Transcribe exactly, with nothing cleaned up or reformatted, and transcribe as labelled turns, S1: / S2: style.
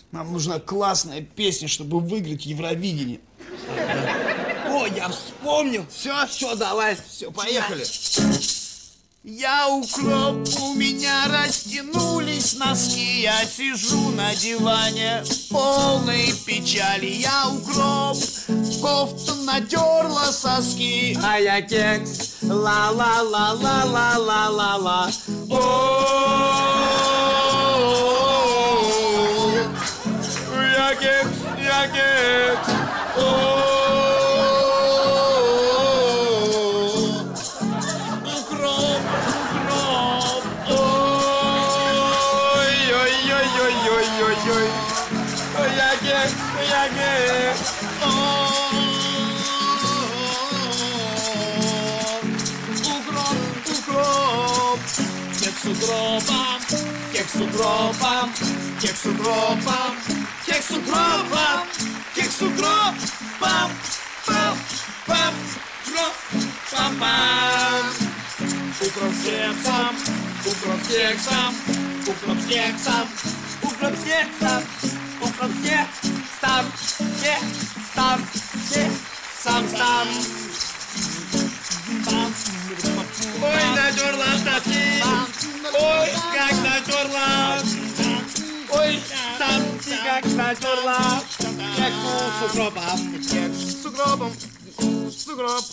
S1: Нам нужна классная песня, чтобы выиграть Евровидение.
S2: О, я вспомнил.
S1: Все?
S2: Все, давай.
S1: Все, поехали. Я укроп, у меня растянулись носки. Я сижу на диване, полной печали. Я укроп, кофта натерла соски.
S2: А я кекс. Ла-ла-ла-ла-ла-ла-ла-ла.
S1: О, я кекс, я кекс. Укроп, укроп. Ой-ой-ой-ой-ой-ой-ой. Я кекс, я кекс. Укроп, укроп. Кекс укропом, кекс укропом, кекс укропом, кекс укропом, кекс укропом, пам, пам, пам, пам, пам. Укроп с кексом, укроп с кексом, укроп с кексом, укроп с кексом, укроп с кексом, кексом, кексом, сам. Ой, натерла соски, ой, как натерла, ой, сам ты как натерла, кекс с укропом, кекс с укропом, с укроп.